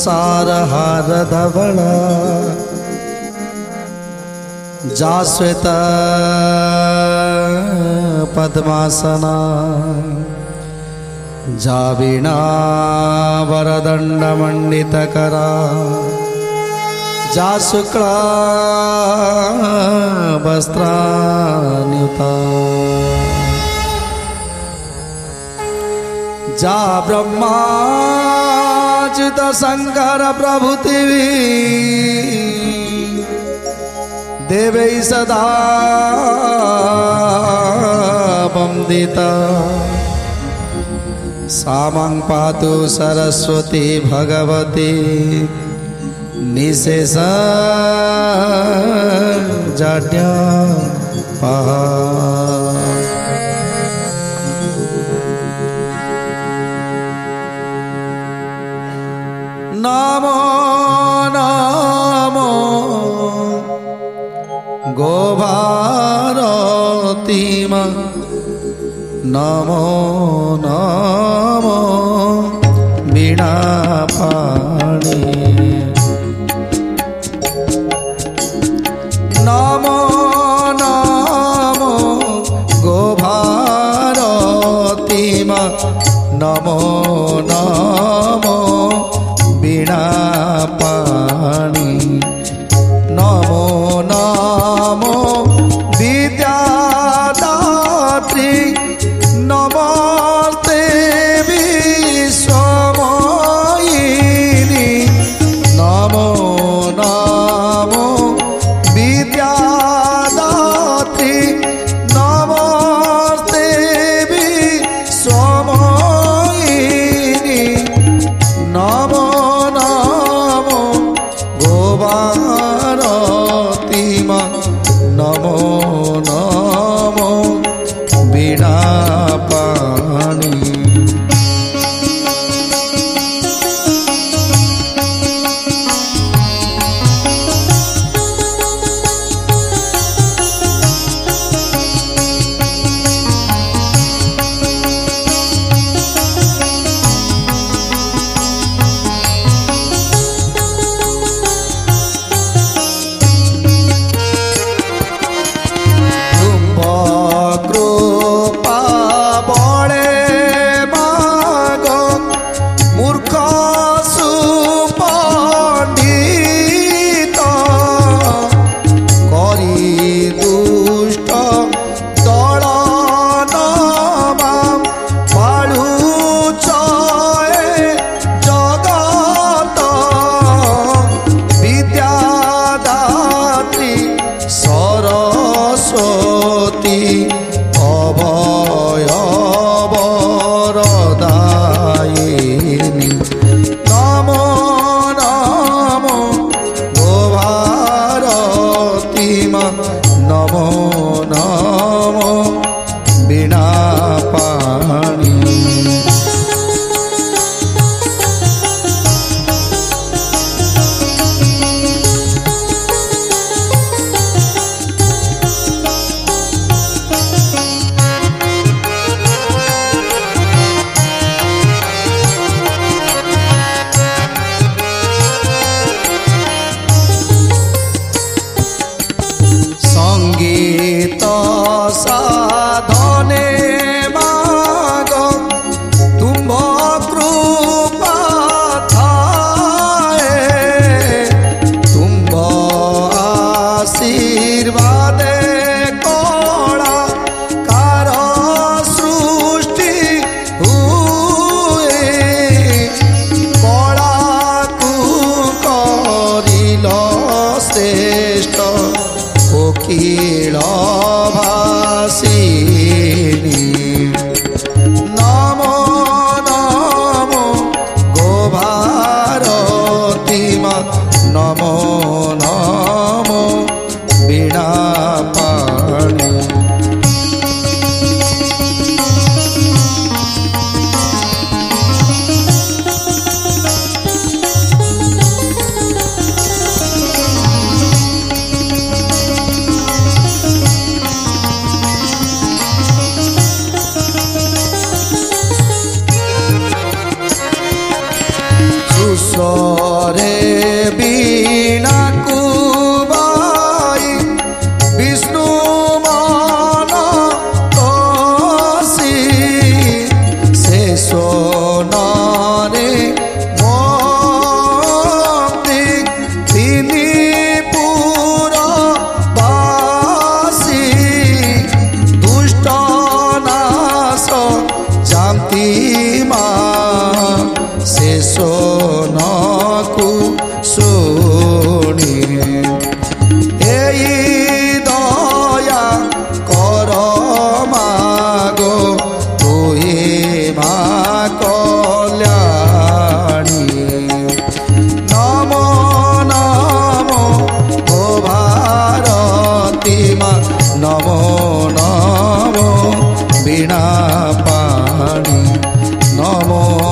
सार हार धवल जा श्वेत पद्मासना जा वीणा वरदंड मंडित करा जा शुक्ला वस्त्रान्युता जा ब्रह्माच्युत शंकर प्रभुति देवै सदा वंदिता सामं पातु सरस्वती भगवती निशेष जाड्यापहा। नमो नमो गोभारतीम नमो नमो वीणापाणि नमो नमो गोभारतीम नमो नमो वीणापाणि नमो नमो विद्यादात्री नमस्ते विश्वमयिनी नमो नमो विद्यादात्री नमस्ते विश्वमयिनी नमो नमो गोभारतीम नमो नमो वीणापाणि। नमो नमो वीणापाणि। संगीत साधने माग तुम कृपा थाए तुम आशीर्वादे कला कार सृष्टि हुए कला को करिल श्रेष्ठ कोकिल भासिनी नमो नमो गोभारतीम नमो नमो वीणापाणि। नमो नमो वीणा पाणी नमो